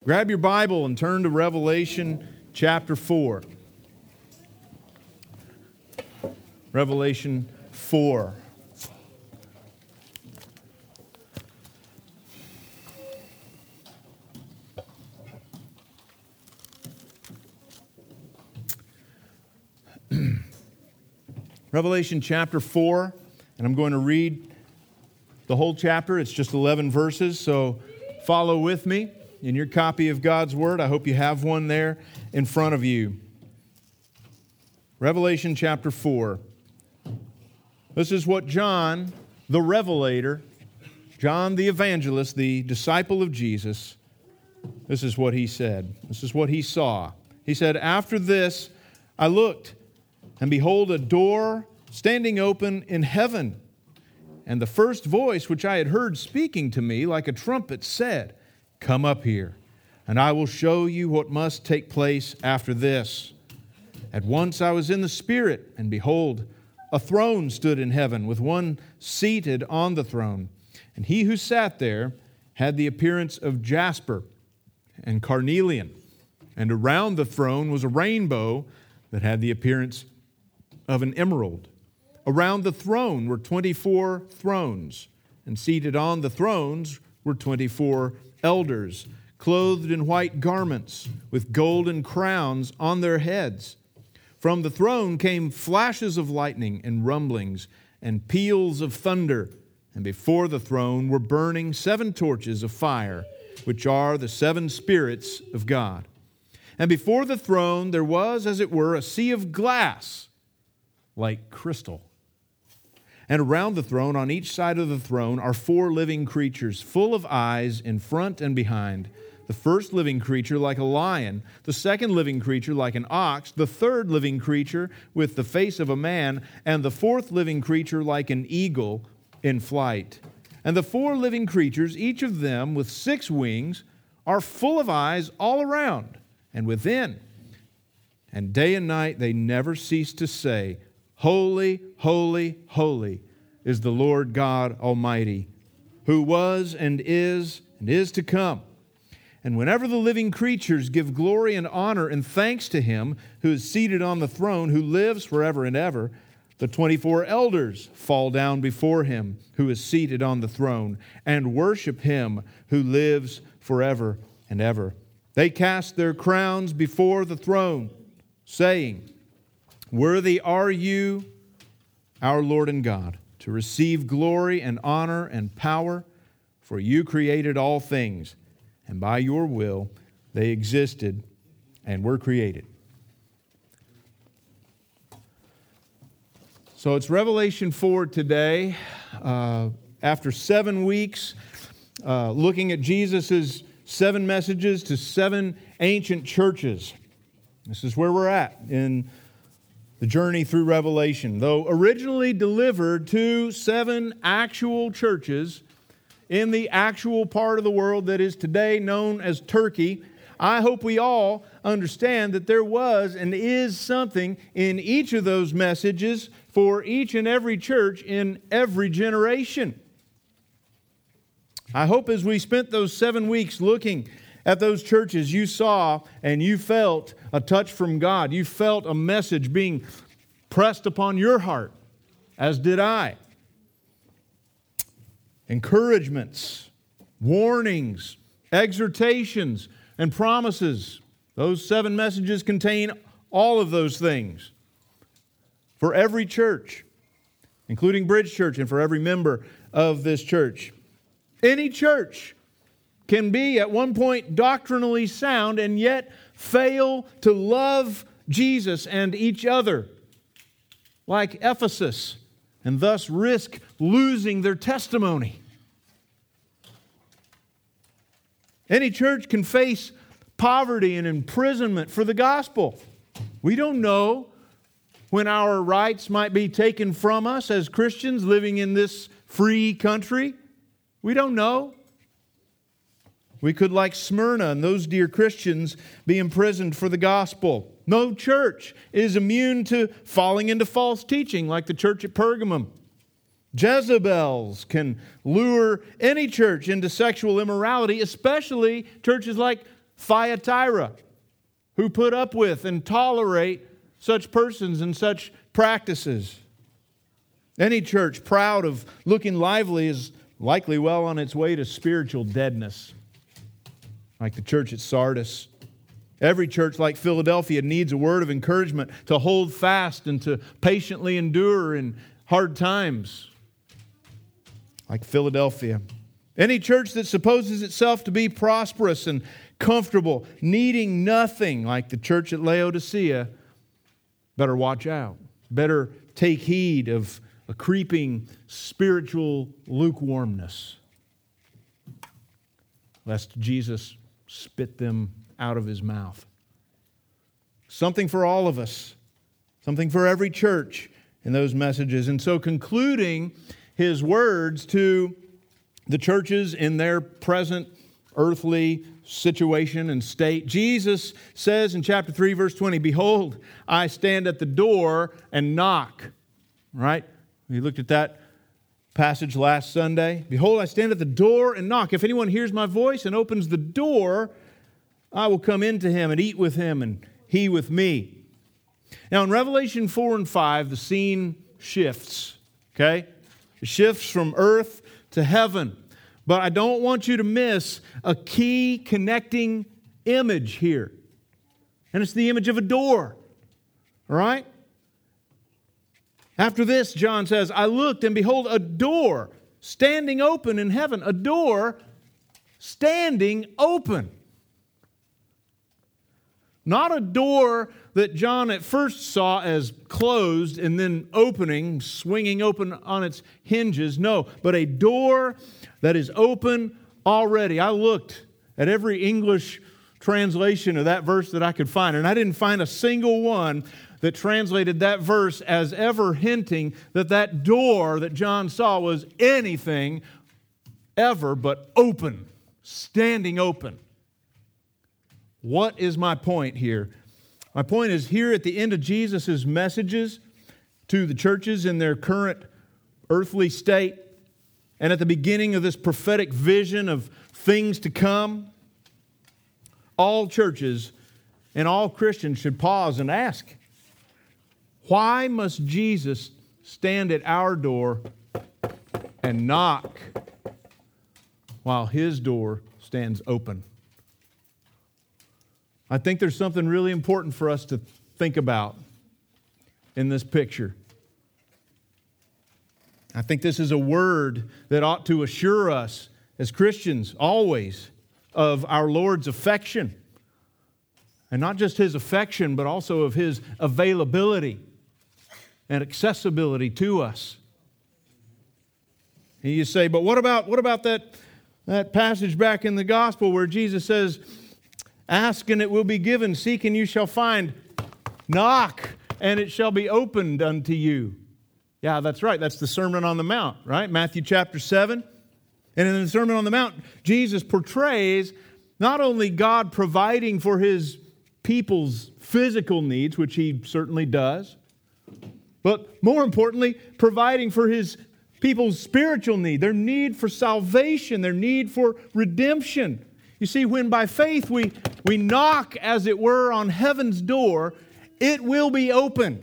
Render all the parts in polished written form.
Grab your Bible and turn to Revelation chapter 4. Revelation 4. Revelation chapter 4, and I'm going to read the whole chapter. It's just 11 verses, so follow with me in your copy of God's Word. I hope you have one there in front of you. Revelation chapter 4. This is what John, the Revelator, John the Evangelist, the disciple of Jesus, this is what he said. This is what he saw. He said, "After this I looked, and behold, a door standing open in heaven. And the first voice which I had heard speaking to me like a trumpet said, 'Come up here, and I will show you what must take place after this.' At once I was in the Spirit, and behold, a throne stood in heaven, with one seated on the throne. And he who sat there had the appearance of jasper and carnelian. And around the throne was a rainbow that had the appearance of an emerald. Around the throne were 24 thrones, and seated on the thrones were 24 elders, clothed in white garments, with golden crowns on their heads. From the throne came flashes of lightning and rumblings and peals of thunder, and before the throne were burning 7 torches of fire, which are the 7 spirits of God. And before the throne there was, as it were, a sea of glass, like crystal. And around the throne, on each side of the throne, are 4 living creatures, full of eyes in front and behind. The first living creature like a lion, the second living creature like an ox, the third living creature with the face of a man, and the fourth living creature like an eagle in flight. And the 4 living creatures, each of them with 6 wings, are full of eyes all around and within. And day and night they never cease to say, 'Holy, holy, holy is the Lord God Almighty, who was and is to come.' And whenever the living creatures give glory and honor and thanks to Him who is seated on the throne, who lives forever and ever, the 24 elders fall down before Him who is seated on the throne and worship Him who lives forever and ever. They cast their crowns before the throne, saying, 'Worthy are you, our Lord and God, to receive glory and honor and power, for you created all things, and by your will they existed and were created.'" So it's Revelation 4 today. After 7 weeks, looking at Jesus' 7 messages to 7 ancient churches. This is where we're at in the journey through Revelation. Though originally delivered to 7 actual churches in the actual part of the world that is today known as Turkey, I hope we all understand that there was and is something in each of those messages for each and every church in every generation. I hope as we spent those 7 weeks looking at those churches, you saw and you felt a touch from God. You felt a message being pressed upon your heart, as did I. Encouragements, warnings, exhortations, and promises. Those 7 messages contain all of those things for every church, including Bridge Church, and for every member of this church. Any church can be at one point doctrinally sound and yet fail to love Jesus and each other, like Ephesus, and thus risk losing their testimony. Any church can face poverty and imprisonment for the gospel. We don't know when our rights might be taken from us as Christians living in this free country. We don't know. We could, like Smyrna and those dear Christians, be imprisoned for the gospel. No church is immune to falling into false teaching like the church at Pergamum. Jezebels can lure any church into sexual immorality, especially churches like Thyatira, who put up with and tolerate such persons and such practices. Any church proud of looking lively is likely well on its way to spiritual deadness, like the church at Sardis. Every church like Philadelphia needs a word of encouragement to hold fast and to patiently endure in hard times, like Philadelphia. Any church that supposes itself to be prosperous and comfortable, needing nothing, like the church at Laodicea, better watch out. Better take heed of a creeping spiritual lukewarmness, lest Jesus spit them out of His mouth. Something for all of us, something for every church in those messages. And so concluding His words to the churches in their present earthly situation and state, Jesus says in chapter 3, verse 20, "Behold, I stand at the door and knock." Right? We looked at that passage last Sunday. "Behold, I stand at the door and knock. If anyone hears my voice and opens the door, I will come into him and eat with him and he with me." Now in Revelation 4 and 5, the scene shifts. Okay? It shifts from earth to heaven. But I don't want you to miss a key connecting image here. And it's the image of a door. All right? After this, John says, "I looked and behold a door standing open in heaven." A door standing open. Not a door that John at first saw as closed and then opening, swinging open on its hinges. No, but a door that is open already. I looked at every English translation of that verse that I could find, and I didn't find a single one that translated that verse as ever hinting that that door that John saw was anything ever but open, standing open. What is my point here? My point is here at the end of Jesus' messages to the churches in their current earthly state, and at the beginning of this prophetic vision of things to come, all churches and all Christians should pause and ask, why must Jesus stand at our door and knock while His door stands open? I think there's something really important for us to think about in this picture. I think this is a word that ought to assure us as Christians always of our Lord's affection. And not just His affection, but also of His availability and accessibility to us. And you say, but what about that passage back in the gospel where Jesus says, "Ask and it will be given, seek and you shall find, knock and it shall be opened unto you"? Yeah, that's right. That's the Sermon on the Mount, right? Matthew chapter 7. And in the Sermon on the Mount, Jesus portrays not only God providing for His people's physical needs, which He certainly does, but more importantly, providing for His people's spiritual need, their need for salvation, their need for redemption. You see, when by faith we knock, as it were, on heaven's door, it will be open.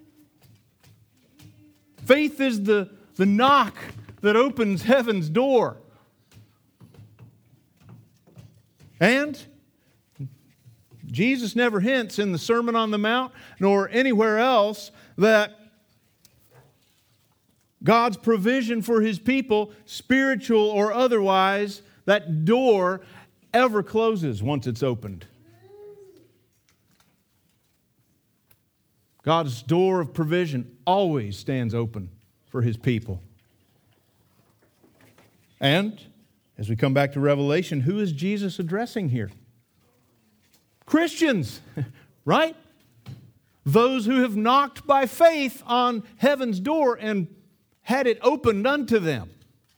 Faith is the knock that opens heaven's door. And Jesus never hints in the Sermon on the Mount, nor anywhere else, that God's provision for His people, spiritual or otherwise, that door ever closes once it's opened. God's door of provision always stands open for His people. And as we come back to Revelation, who is Jesus addressing here? Christians, right? Those who have knocked by faith on heaven's door and had it opened unto them.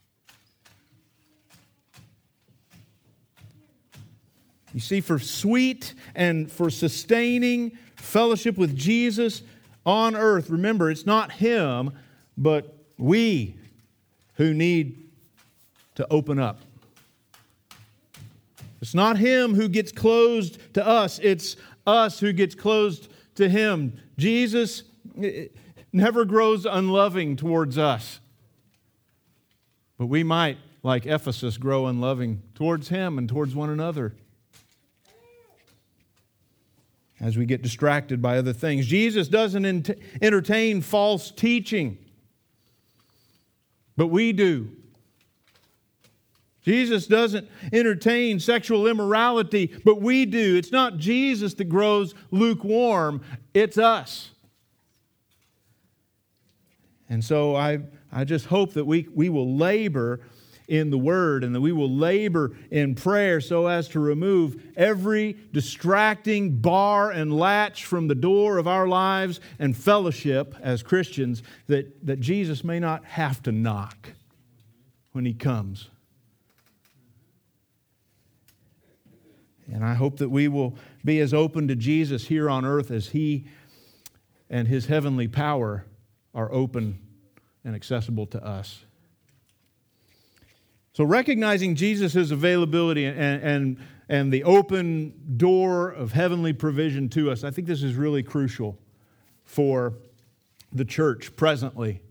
You see, for sweet and for sustaining fellowship with Jesus on earth, remember, it's not Him, but we who need to open up. It's not Him who gets closed to us. It's us who gets closed to Him. Jesus never grows unloving towards us. But we might, like Ephesus, grow unloving towards Him and towards one another as we get distracted by other things. Jesus doesn't entertain false teaching, but we do. Jesus doesn't entertain sexual immorality, but we do. It's not Jesus that grows lukewarm, it's us. And so I just hope that we will labor in the Word and that we will labor in prayer so as to remove every distracting bar and latch from the door of our lives and fellowship as Christians, that Jesus may not have to knock when He comes. And I hope that we will be as open to Jesus here on earth as He and His heavenly power are open and accessible to us. So recognizing Jesus' availability and the open door of heavenly provision to us, I think this is really crucial for the church presently.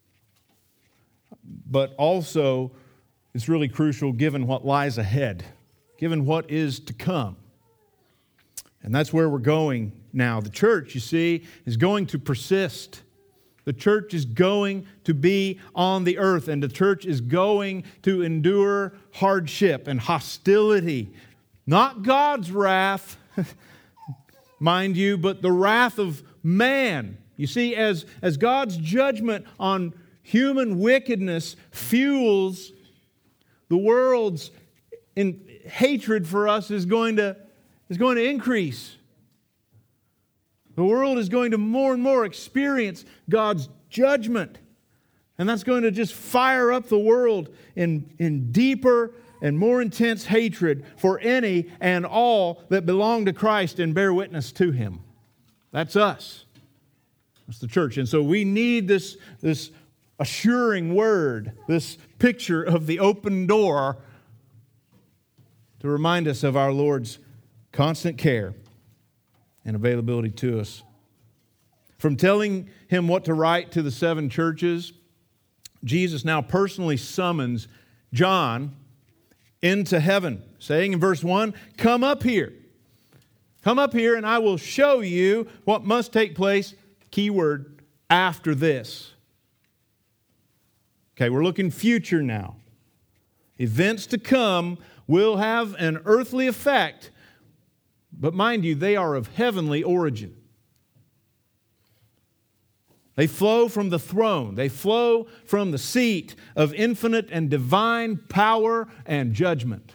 But also, it's really crucial given what lies ahead, given what is to come. And that's where we're going now. The church, you see, is going to persist. The church is going to be on the earth, and the church is going to endure hardship and hostility. Not God's wrath, mind you, but the wrath of man. You see, as God's judgment on human wickedness fuels the world's hatred for us is going to increase. The world is going to more and more experience God's judgment. And that's going to just fire up the world in deeper and more intense hatred for any and all that belong to Christ and bear witness to Him. That's us. That's the church. And so we need this assuring word, this picture of the open door to remind us of our Lord's constant care and availability to us. From telling Him what to write to the 7 churches, Jesus now personally summons John into heaven, saying in verse 1, "Come up here. Come up here and I will show you what must take place," keyword, "after this." Okay, we're looking future now. Events to come will have an earthly effect, but mind you, they are of heavenly origin. They flow from the throne. They flow from the seat of infinite and divine power and judgment.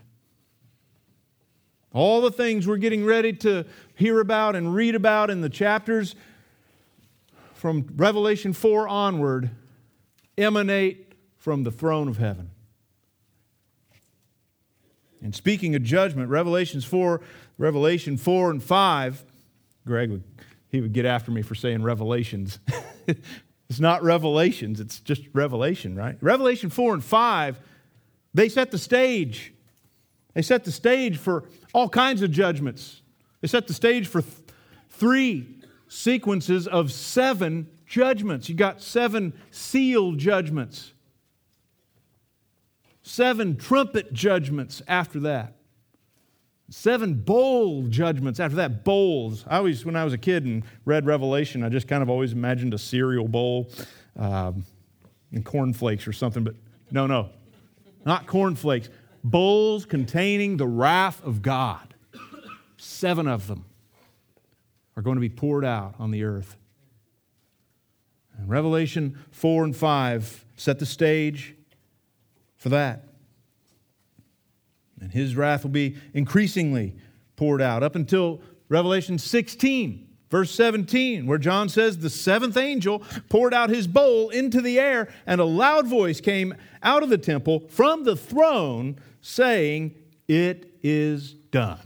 All the things we're getting ready to hear about and read about in the chapters from Revelation 4 onward emanate from the throne of heaven. And speaking of judgment, Revelation 4 and 5, Greg he would get after me for saying Revelations. It's not Revelations, it's just Revelation, right? Revelation 4 and 5, they set the stage. They set the stage for all kinds of judgments. They set the stage for 3 sequences of 7 judgments. You got 7 seal judgments. 7 trumpet judgments after that. 7 bowl judgments after that. Bowls. When I was a kid and read Revelation, I just kind of always imagined a cereal bowl and cornflakes or something. But no, not cornflakes. Bowls containing the wrath of God. 7 of them are going to be poured out on the earth. And Revelation 4 and 5 set the stage for that. And His wrath will be increasingly poured out up until Revelation 16, verse 17, where John says, "The 7th angel poured out his bowl into the air, and a loud voice came out of the temple from the throne, saying, 'It is done.'"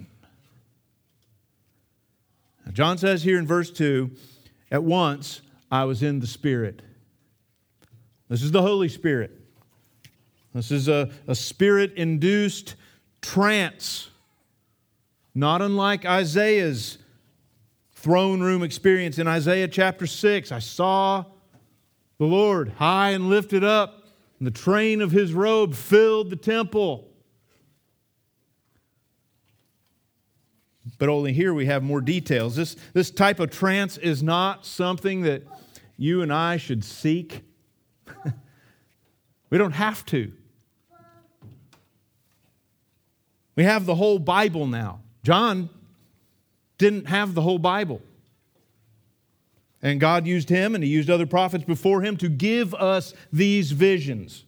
Now, John says here in verse 2, "At once I was in the Spirit." This is the Holy Spirit. This is a Spirit-induced trance not unlike Isaiah's throne room experience in Isaiah chapter 6. I saw the Lord high and lifted up, and the train of His robe filled the temple. But only here we have more details. This type of trance is not something that you and I should seek. We don't have to. We have the whole Bible now. John didn't have the whole Bible. And God used him and He used other prophets before him to give us these visions.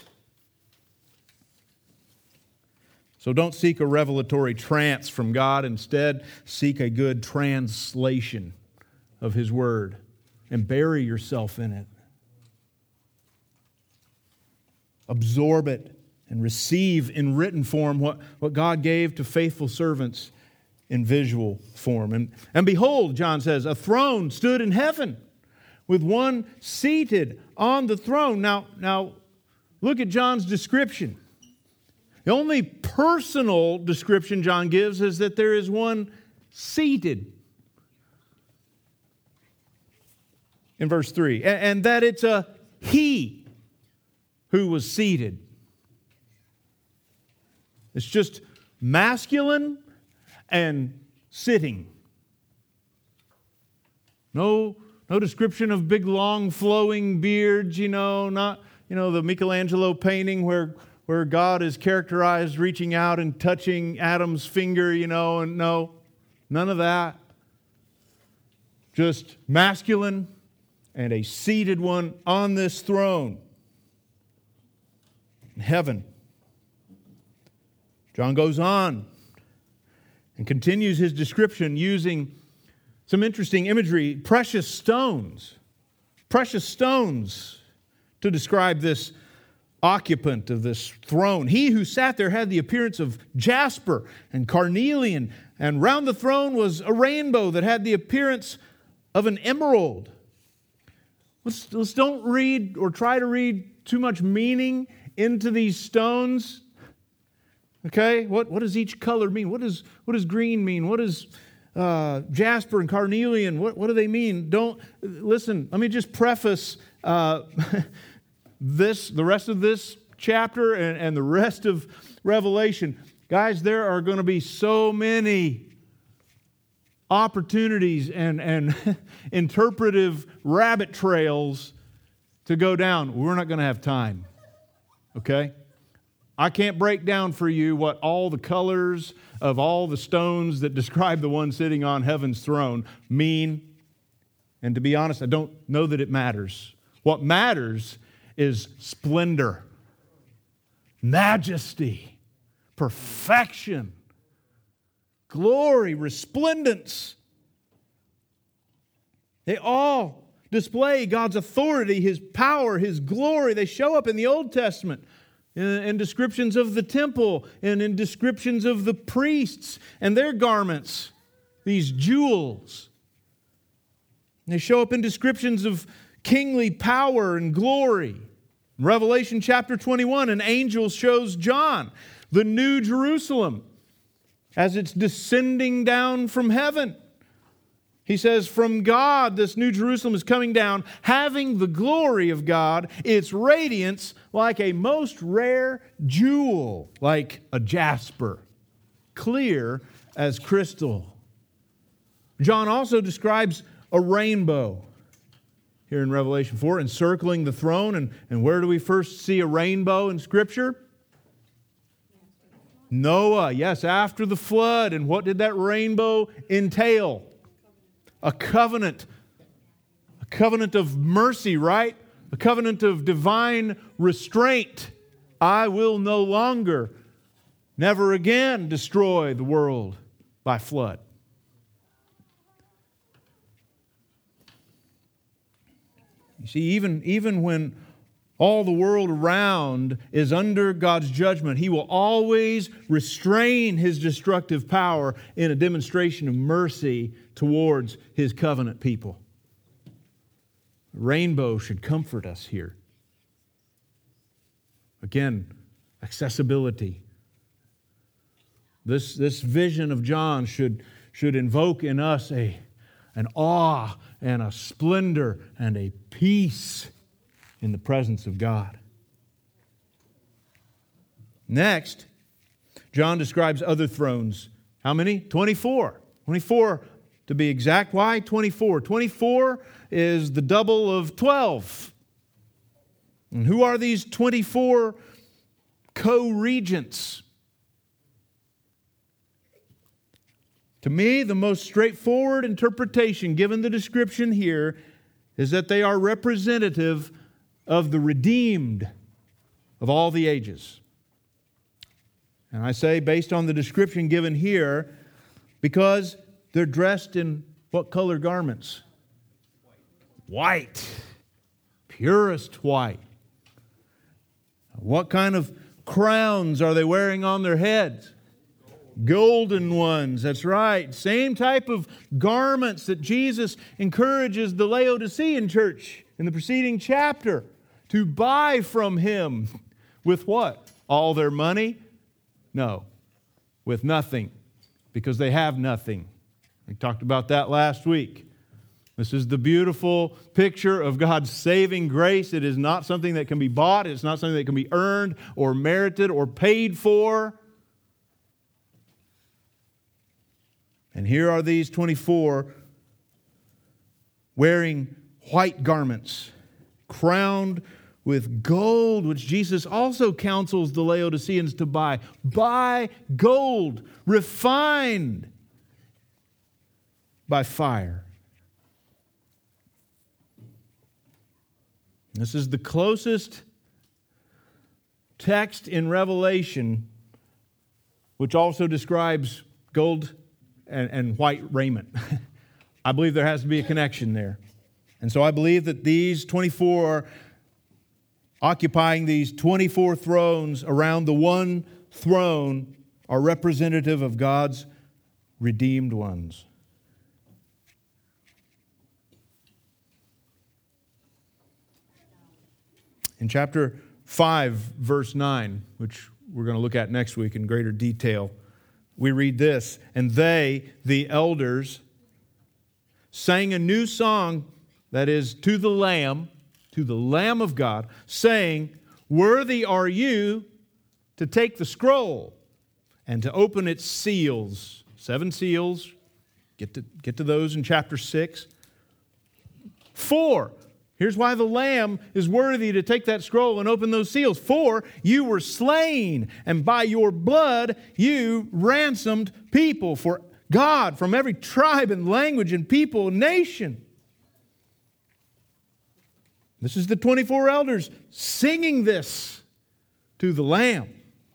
So don't seek a revelatory trance from God. Instead, seek a good translation of His Word and bury yourself in it. Absorb it and receive in written form what God gave to faithful servants in visual form. And behold, John says, a throne stood in heaven with one seated on the throne. Now look at John's description. The only personal description John gives is that there is one seated. In verse 3. And that it's a He who was seated. It's just masculine and sitting. No description of big, long, flowing beards, not, the Michelangelo painting where God is characterized reaching out and touching Adam's finger, and no, none of that. Just masculine and a seated one on this throne in heaven. John goes on and continues his description using some interesting imagery. Precious stones to describe this occupant of this throne. He who sat there had the appearance of jasper and carnelian, and round the throne was a rainbow that had the appearance of an emerald. Let's don't read or try to read too much meaning into these stones. Okay, what does each color mean? What does green mean? What does jasper and carnelian? What do they mean? Don't listen. Let me just preface the rest of this chapter and the rest of Revelation. Guys, there are going to be so many opportunities and interpretive rabbit trails to go down. We're not going to have time. Okay? I can't break down for you what all the colors of all the stones that describe the one sitting on heaven's throne mean. And to be honest, I don't know that it matters. What matters is splendor, majesty, perfection, glory, resplendence. They all display God's authority, His power, His glory. They show up in the Old Testament in descriptions of the temple and in descriptions of the priests and their garments, these jewels. They show up in descriptions of kingly power and glory. In Revelation chapter 21, an angel shows John the new Jerusalem as it's descending down from heaven. He says, from God, this new Jerusalem is coming down, having the glory of God, its radiance like a most rare jewel, like a jasper, clear as crystal. John also describes a rainbow here in Revelation 4, encircling the throne. And where do we first see a rainbow in Scripture? Noah, yes, after the flood. And what did that rainbow entail? A covenant of mercy, right? A covenant of divine restraint. I will no longer, never again destroy the world by flood. You see, even when all the world around is under God's judgment, He will always restrain His destructive power in a demonstration of mercy towards His covenant people. Rainbow should comfort us here. Again, accessibility. This vision of John should invoke in us an awe and a splendor and a peace in the presence of God. Next, John describes other thrones. How many? 24. 24 to be exact. Why 24? 24 is the double of 12. And who are these 24 co-regents? To me, the most straightforward interpretation, given the description here, is that they are representative of the redeemed of all the ages. And I say based on the description given here, because they're dressed in what color garments? White. Purest white. What kind of crowns are they wearing on their heads? Golden ones, that's right. Same type of garments that Jesus encourages the Laodicean church in the preceding chapter to buy from Him. With what? All their money? No, with nothing, because they have nothing. We talked about that last week. This is the beautiful picture of God's saving grace. It is not something that can be bought. It's not something that can be earned or merited or paid for. And here are these 24 wearing white garments, crowned with gold, which Jesus also counsels the Laodiceans to buy. Buy gold, refined by fire. This is the closest text in Revelation which also describes gold and white raiment. I believe there has to be a connection there. And so I believe that these 24 occupying these 24 thrones around the one throne are representative of God's redeemed ones. In chapter 5, verse 9, which we're going to look at next week in greater detail, we read this: "And they, the elders, sang a new song," that is, to the Lamb of God, saying, "Worthy are you to take the scroll and to open its seals." 7 seals. Get to those in chapter 6. 4. Here's why the Lamb is worthy to take that scroll and open those seals. "For you were slain, and by your blood you ransomed people for God from every tribe and language and people and nation." This is the 24 elders singing this to the Lamb.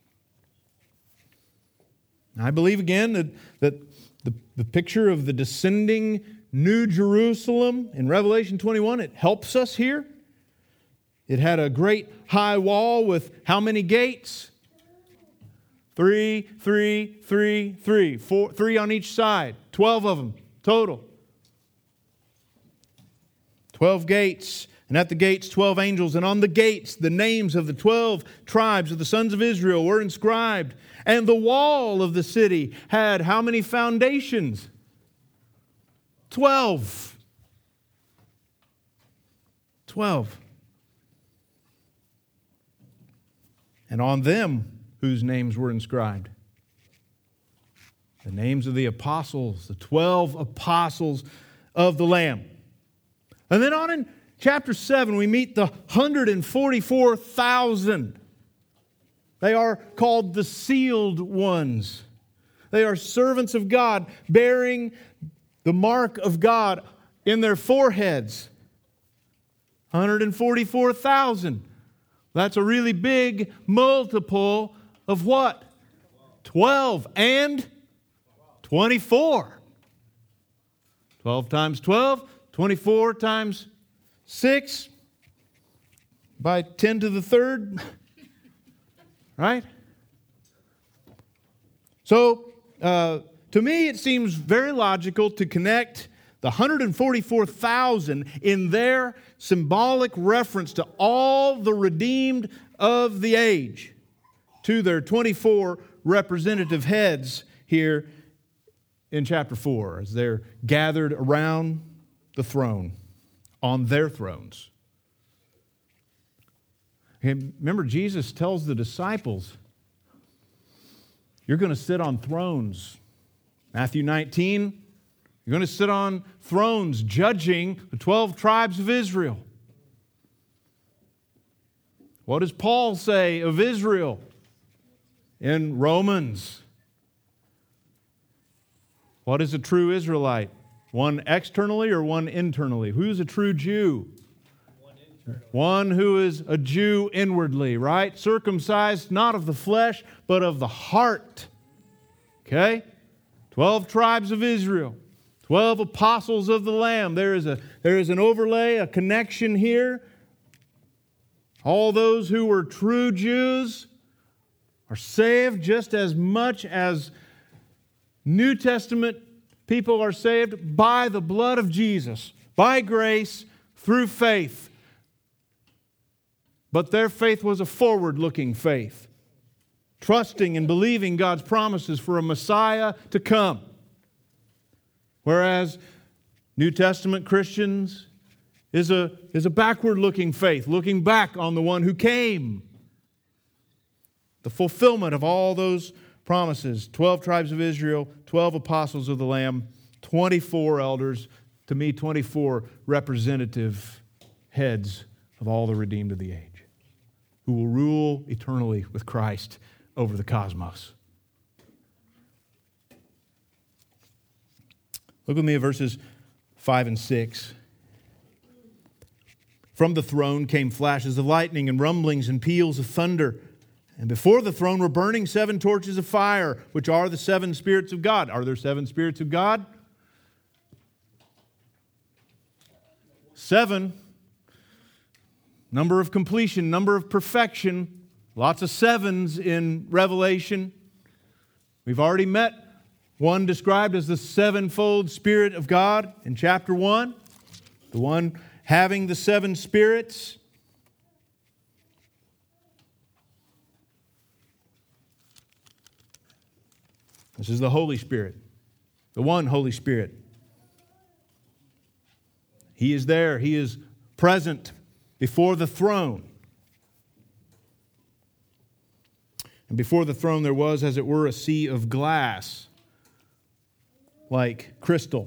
I believe again that the picture of the descending New Jerusalem in Revelation 21, it helps us here. It had a great high wall with how many gates? 3, 3, 3, 3. 4, 3 on each side. 12 of them total. 12 gates. And at the gates, 12 angels. And on the gates, the names of the 12 tribes of the sons of Israel were inscribed. And the wall of the city had how many foundations? 12. 12. And on them, whose names were inscribed? The names of the apostles, the 12 apostles of the Lamb. And then on in chapter 7, we meet the 144,000. They are called the sealed ones. They are servants of God, bearing the mark of God in their foreheads. 144,000. That's a really big multiple of what? 12 and 24. 12 times 12, 24 times 6 by 10 to the third. Right? So, to me, it seems very logical to connect the 144,000 in their symbolic reference to all the redeemed of the age to their 24 representative heads here in chapter 4 as they're gathered around the throne, on their thrones. And remember, Jesus tells the disciples, you're going to sit on thrones. Matthew 19, you're going to sit on thrones judging the 12 tribes of Israel. What does Paul say of Israel in Romans? What is a true Israelite? One externally or one internally? Who's a true Jew? One who is a Jew inwardly, right? Circumcised not of the flesh, but of the heart. Okay? 12 tribes of Israel. 12 apostles of the Lamb. There is an overlay, a connection here. All those who were true Jews are saved just as much as New Testament people are saved by the blood of Jesus, by grace, through faith. But their faith was a forward-looking faith, trusting and believing God's promises for a Messiah to come. Whereas New Testament Christians is a backward-looking faith, looking back on the one who came. The fulfillment of all those promises. 12 tribes of Israel, 12 apostles of the Lamb, 24 elders, to me 24 representative heads of all the redeemed of the age, who will rule eternally with Christ over the cosmos. Look with me at verses 5 and 6. From the throne came flashes of lightning and rumblings and peals of thunder. And before the throne were burning 7 torches of fire, which are the 7 spirits of God. Are there 7 spirits of God? 7. Number of completion, number of perfection. Lots of 7s in Revelation. We've already met one described as the 7-fold Spirit of God in chapter 1. The one having the 7 spirits. This is the Holy Spirit, the one Holy Spirit. He is there. He is present before the throne. And before the throne there was, as it were, a sea of glass, like crystal.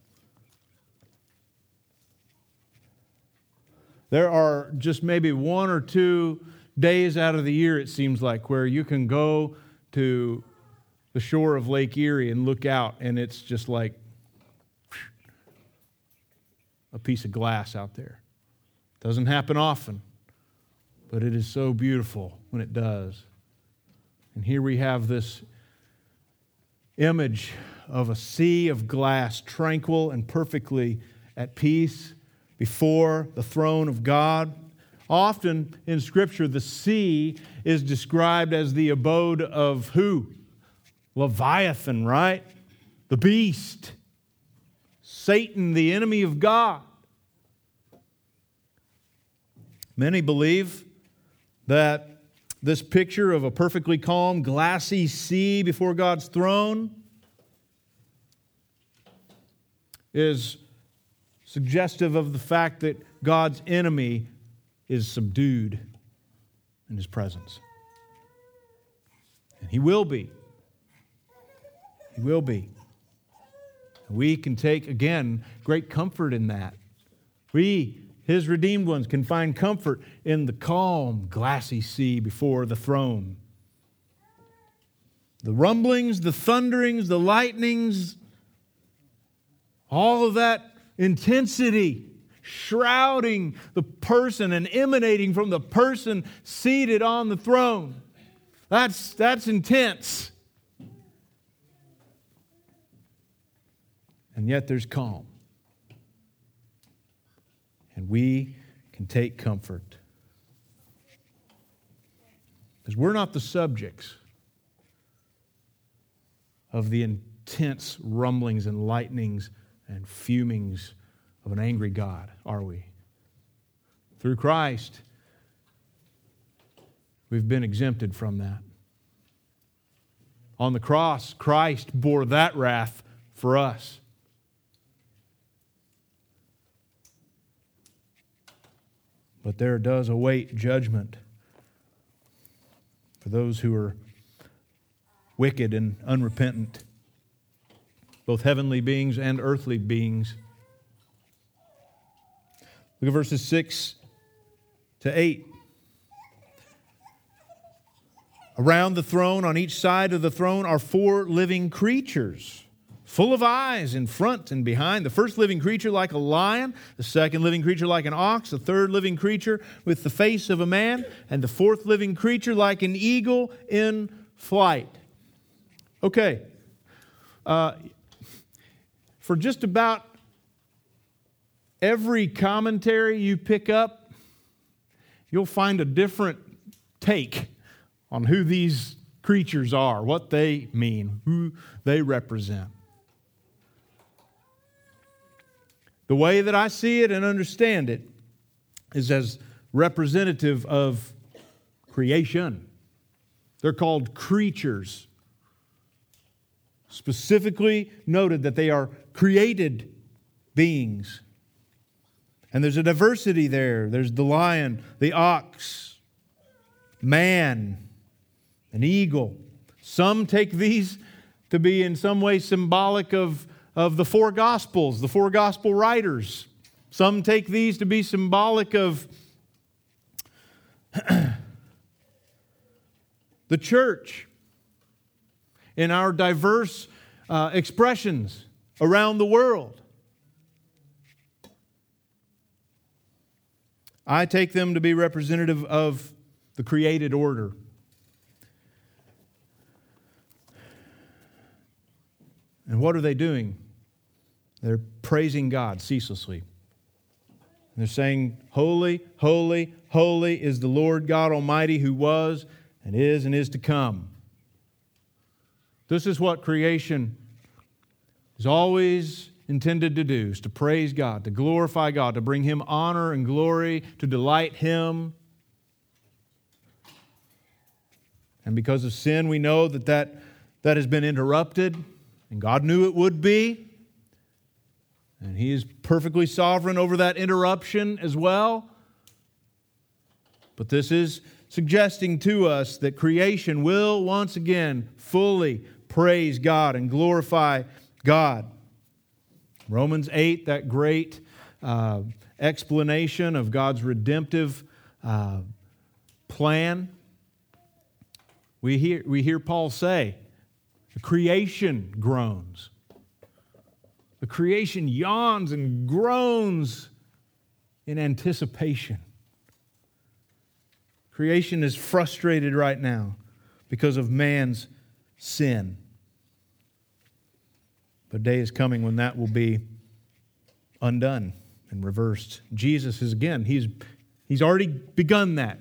There are just maybe 1 or 2 days out of the year, it seems like, where you can go to the shore of Lake Erie and look out, and it's just like a piece of glass out there. Doesn't happen often, but it is so beautiful when it does. And here we have this image of a sea of glass, tranquil and perfectly at peace before the throne of God. Often in Scripture, the sea is described as the abode of who? Leviathan, right? The beast. Satan, the enemy of God. Many believe that this picture of a perfectly calm, glassy sea before God's throne is suggestive of the fact that God's enemy is subdued in His presence. And He will be. He will be. We can take, again, great comfort in that. We, His redeemed ones, can find comfort in the calm, glassy sea before the throne. The rumblings, the thunderings, the lightnings, all of that intensity shrouding the person and emanating from the person seated on the throne. That's intense. And yet there's calm. And we can take comfort. Because we're not the subjects of the intense rumblings and lightnings and fumings of an angry God, are we? Through Christ, we've been exempted from that. On the cross, Christ bore that wrath for us. But there does await judgment for those who are wicked and unrepentant, both heavenly beings and earthly beings. Look at verses 6 to 8. Around the throne, on each side of the throne, are 4 living creatures, full of eyes in front and behind. The first living creature like a lion, the second living creature like an ox, the third living creature with the face of a man, and the fourth living creature like an eagle in flight. Okay. For just about every commentary you pick up, you'll find a different take on who these creatures are, what they mean, who they represent. The way that I see it and understand it is as representative of creation. They're called creatures. Specifically noted that they are created beings. And there's a diversity there. There's the lion, the ox, man, an eagle. Some take these to be in some way symbolic of the 4 Gospels, the 4 Gospel writers. Some take these to be symbolic of the church in our diverse expressions around the world. I take them to be representative of the created order. And what are they doing? They're praising God ceaselessly. They're saying, "Holy, holy, holy is the Lord God Almighty, who was and is to come." This is what creation is always intended to do, is to praise God, to glorify God, to bring Him honor and glory, to delight Him. And because of sin, we know that has been interrupted, and God knew it would be. And He is perfectly sovereign over that interruption as well. But this is suggesting to us that creation will once again fully praise God and glorify God. Romans 8, that great explanation of God's redemptive plan. We hear Paul say, the creation groans. The creation yawns and groans in anticipation. Creation is frustrated right now because of man's sin. But a day is coming when that will be undone and reversed. Jesus is again, He's already begun that.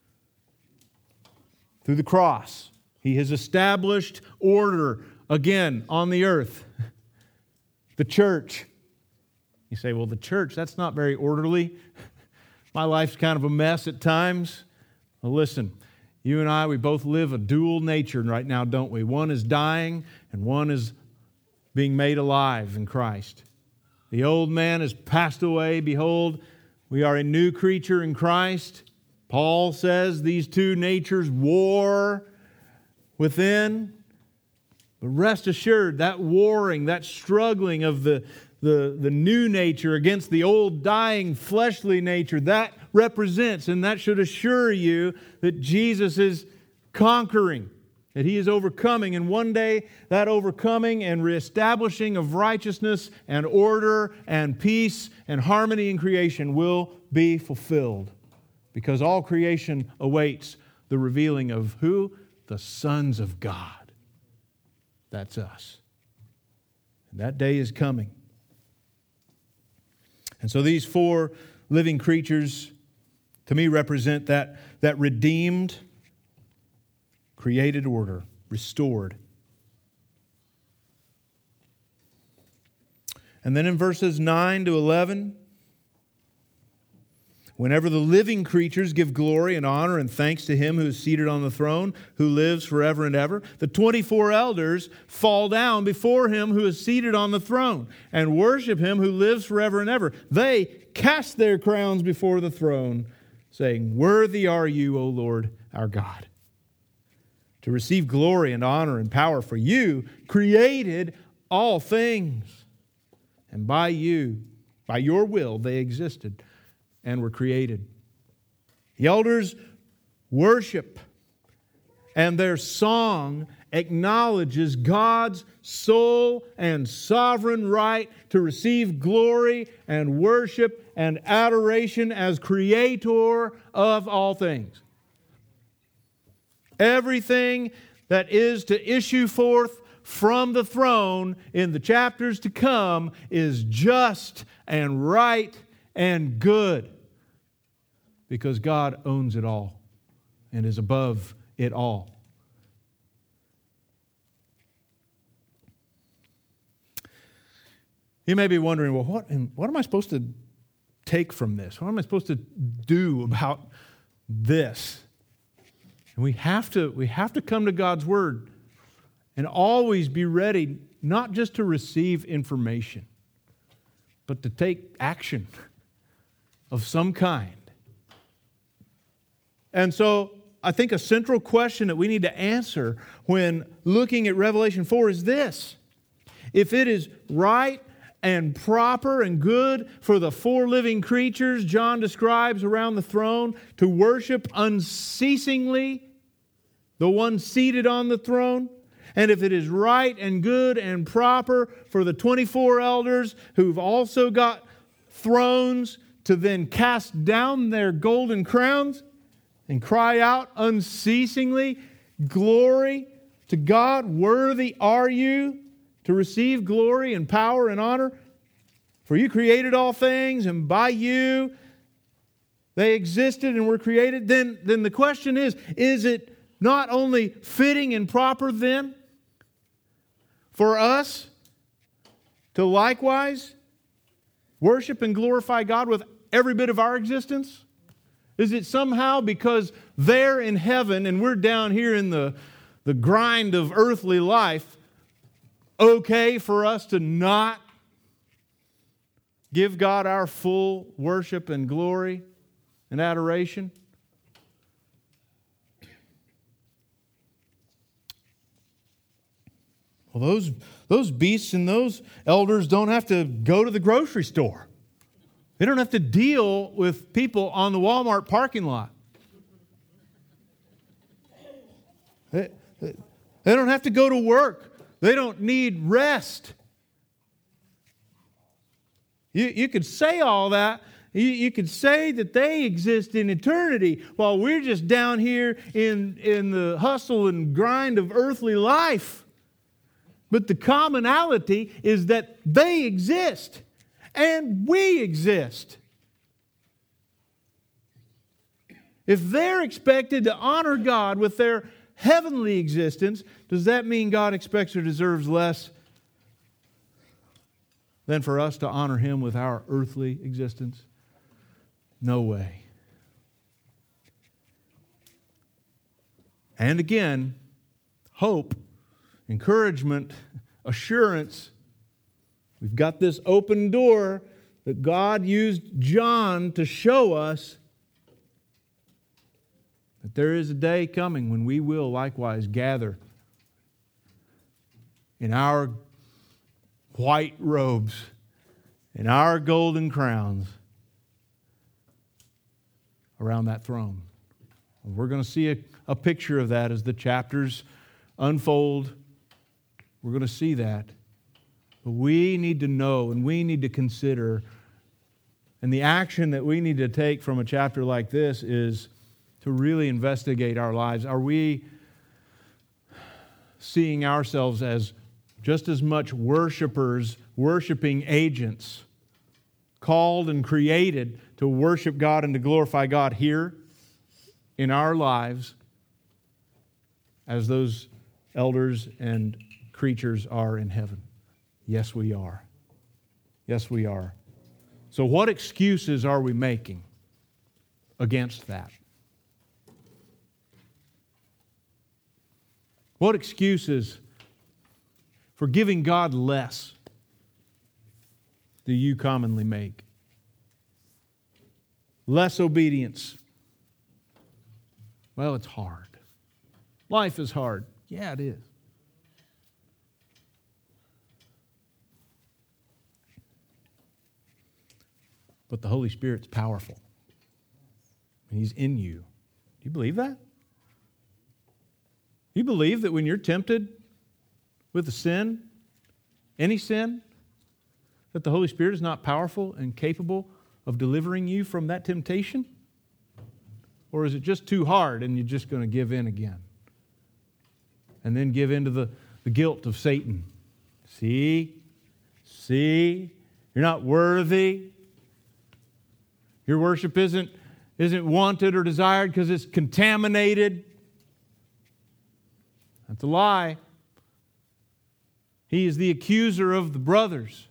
Through the cross, He has established order again on the earth. The church. You say, well, the church, that's not very orderly. My life's kind of a mess at times. Well, listen, you and I, we both live a dual nature right now, don't we? One is dying and one is being made alive in Christ. The old man has passed away. Behold, we are a new creature in Christ. Paul says these two natures war within. But rest assured, that warring, that struggling of the new nature against the old dying fleshly nature, that represents and that should assure you that Jesus is conquering, that He is overcoming, and one day that overcoming and reestablishing of righteousness and order and peace and harmony in creation will be fulfilled. Because all creation awaits the revealing of who? The sons of God. That's us. And that day is coming. And so these 4 living creatures, to me, represent that redeemed, created order, restored. And then in verses 9 to 11, Whenever the living creatures give glory and honor and thanks to Him who is seated on the throne, who lives forever and ever, the 24 elders fall down before Him who is seated on the throne and worship Him who lives forever and ever. They cast their crowns before the throne, saying, "Worthy are you, O Lord, our God, to receive glory and honor and power, for you created all things, and by you, by your will, they existed and were created." The elders worship, and their song acknowledges God's sole and sovereign right to receive glory and worship and adoration as creator of all things. Everything that is to issue forth from the throne in the chapters to come is just and right and good, because God owns it all and is above it all. You may be wondering, well, what am I supposed to take from this? What am I supposed to do about this? And we have to come to God's Word and always be ready, not just to receive information, but to take action of some kind. And so I think a central question that we need to answer when looking at Revelation 4 is this: if it is right and proper and good for the four living creatures John describes around the throne to worship unceasingly the one seated on the throne, and if it is right and good and proper for the 24 elders who've also got thrones to then cast down their golden crowns and cry out unceasingly, "Glory to God, worthy are you to receive glory and power and honor. For you created all things, and by you they existed and were created." Then the question is it not only fitting and proper then for us to likewise worship and glorify God with every bit of our existence? Is it somehow because they're in heaven and we're down here in the grind of earthly life, okay for us to not give God our full worship and glory and adoration? Well, those beasts and those elders don't have to go to the grocery store. They don't have to deal with people on the Walmart parking lot. They don't have to go to work. They don't need rest. You could say all that. You could say that they exist in eternity while we're just down here in the hustle and grind of earthly life. But the commonality is that they exist and we exist. If they're expected to honor God with their heavenly existence, does that mean God expects or deserves less than for us to honor Him with our earthly existence? No way. And again, hope, encouragement, assurance. We've got this open door that God used John to show us that there is a day coming when we will likewise gather in our white robes, in our golden crowns, around that throne. We're going to see a picture of that as the chapters unfold. We're going to see that. But we need to know and we need to consider, and the action that we need to take from a chapter like this is to really investigate our lives. Are we seeing ourselves as just as much worshipers, worshiping agents, called and created to worship God and to glorify God here in our lives as those elders and creatures are in heaven? Yes, we are. Yes, we are. So what excuses are we making? against that? What excuses for giving God less do you commonly make? Less obedience. Well, it's hard. Life is hard. Yeah, it is. But the Holy Spirit's powerful. And He's in you. Do you believe that? You believe that when you're tempted with a sin, any sin, that the Holy Spirit is not powerful and capable of delivering you from that temptation? Or is it just too hard and you're just going to give in again? And then give in to the guilt of Satan. See? You're not worthy. Your worship isn't wanted or desired because it's contaminated. That's a lie. He is the accuser of the brothers.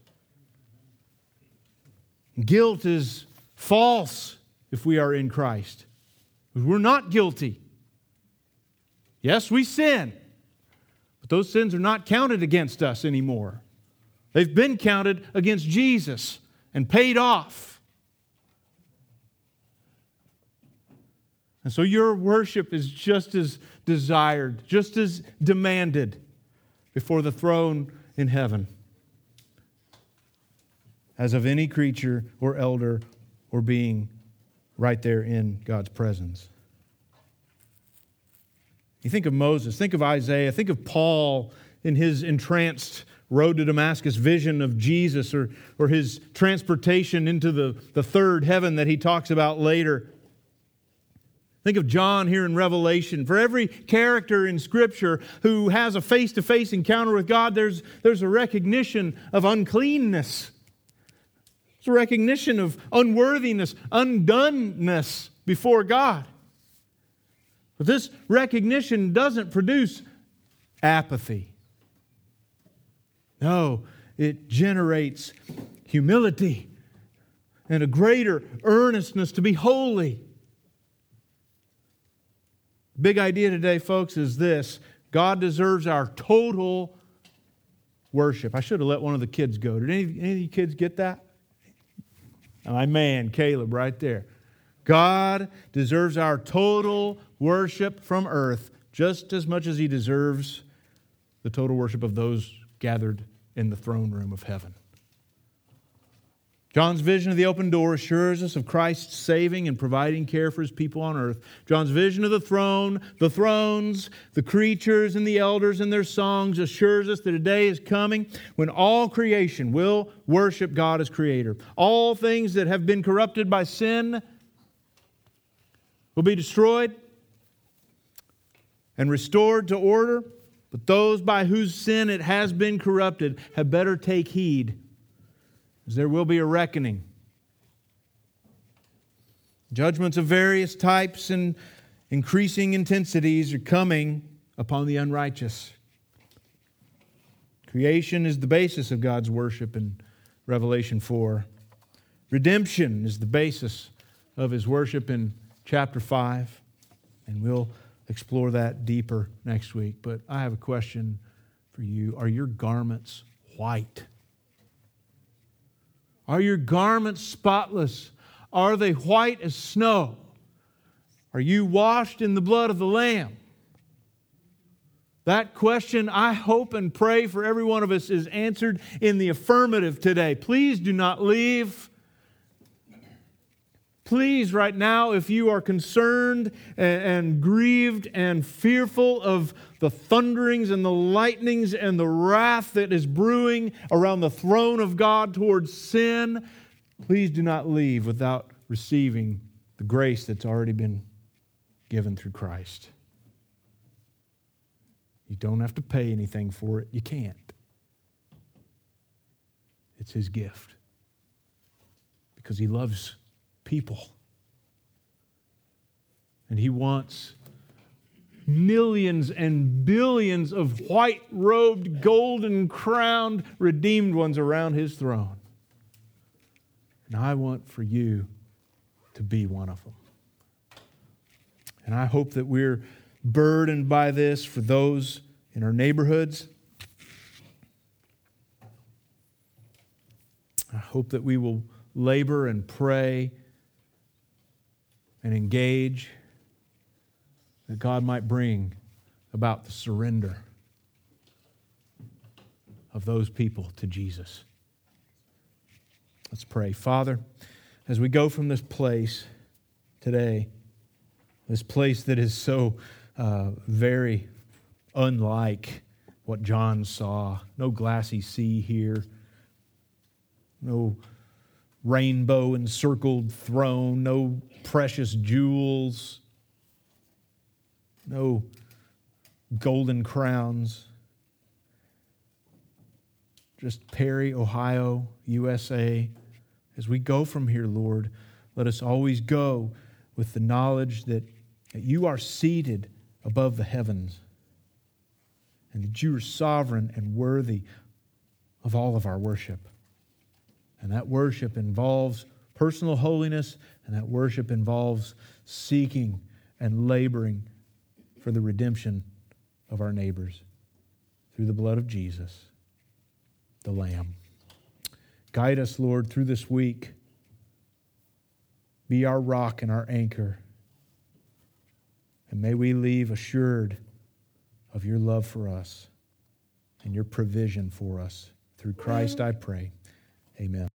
Guilt is false if we are in Christ. We're not guilty. Yes, we sin. But those sins are not counted against us anymore. They've been counted against Jesus and paid off. And so your worship is just as desired, just as demanded before the throne in heaven as of any creature or elder or being right there in God's presence. You think of Moses, think of Isaiah, think of Paul in his entranced road to Damascus vision of Jesus, or his transportation into the third heaven that he talks about later. Think of John here in Revelation. For every character in Scripture who has a face-to-face encounter with God, there's a recognition of uncleanness. It's a recognition of unworthiness, undoneness before God. But this recognition doesn't produce apathy. No, it generates humility and a greater earnestness to be holy. Big idea today, folks, is this: God deserves our total worship. I should have let one of the kids go. Did any of you kids get that? My man, Caleb, right there. God deserves our total worship from earth just as much as He deserves the total worship of those gathered in the throne room of heaven. John's vision of the open door assures us of Christ's saving and providing care for His people on earth. John's vision of the throne, the thrones, the creatures and the elders and their songs assures us that a day is coming when all creation will worship God as Creator. All things that have been corrupted by sin will be destroyed and restored to order, but those by whose sin it has been corrupted had better take heed, as there will be a reckoning. Judgments of various types and increasing intensities are coming upon the unrighteous. Creation is the basis of God's worship in Revelation 4. Redemption is the basis of His worship in chapter 5. And we'll explore that deeper next week. But I have a question for you. Are your garments white? Are your garments spotless? Are they white as snow? Are you washed in the blood of the Lamb? That question, I hope and pray for every one of us, is answered in the affirmative today. Please do not leave. Please, right now, if you are concerned and grieved and fearful of the thunderings and the lightnings and the wrath that is brewing around the throne of God towards sin, please do not leave without receiving the grace that's already been given through Christ. You don't have to pay anything for it. You can't. It's His gift. Because He loves people. And He wants millions and billions of white-robed, golden-crowned, redeemed ones around His throne. And I want for you to be one of them. And I hope that we're burdened by this for those in our neighborhoods. I hope that we will labor and pray and engage, that God might bring about the surrender of those people to Jesus. Let's pray. Father, as we go from this place today, this place that is so very unlike what John saw, no glassy sea here, no rainbow-encircled throne, no precious jewels, no golden crowns. Just Perry, Ohio, USA. As we go from here, Lord, let us always go with the knowledge that you are seated above the heavens and that you are sovereign and worthy of all of our worship. And that worship involves personal holiness, and that worship involves seeking and laboring for the redemption of our neighbors through the blood of Jesus, the Lamb. Guide us, Lord, through this week. Be our rock and our anchor. And may we leave assured of your love for us and your provision for us. Through Christ I pray. Amen.